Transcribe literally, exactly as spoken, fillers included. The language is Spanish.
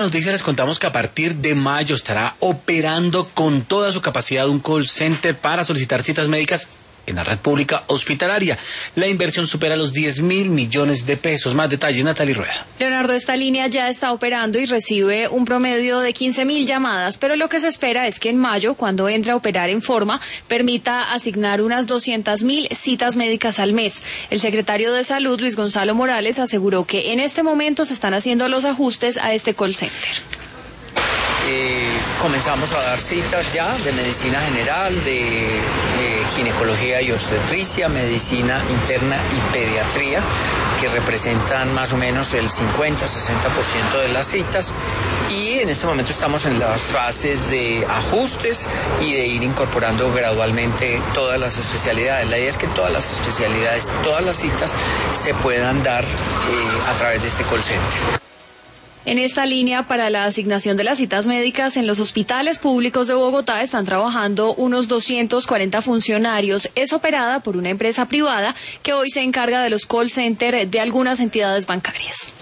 Noticia les contamos que a partir de mayo estará operando con toda su capacidad un call center para solicitar citas médicas en la red pública hospitalaria. La inversión supera los diez mil millones de pesos. Más detalles, Natalie Rueda. Leonardo, esta línea ya está operando y recibe un promedio de quince mil llamadas, pero lo que se espera es que en mayo, cuando entre a operar en forma, permita asignar unas doscientas mil citas médicas al mes. El secretario de Salud, Luis Gonzalo Morales, aseguró que en este momento se están haciendo los ajustes a este call center. Eh, comenzamos a dar citas ya de medicina general, de eh, ginecología y obstetricia, medicina interna y pediatría, que representan más o menos el cincuenta a sesenta por ciento de las citas, y en este momento estamos en las fases de ajustes y de ir incorporando gradualmente todas las especialidades. La idea es que todas las especialidades, todas las citas se puedan dar eh, a través de este call center. En esta línea para la asignación de las citas médicas en los hospitales públicos de Bogotá están trabajando unos doscientos cuarenta funcionarios. Es operada por una empresa privada que hoy se encarga de los call centers de algunas entidades bancarias.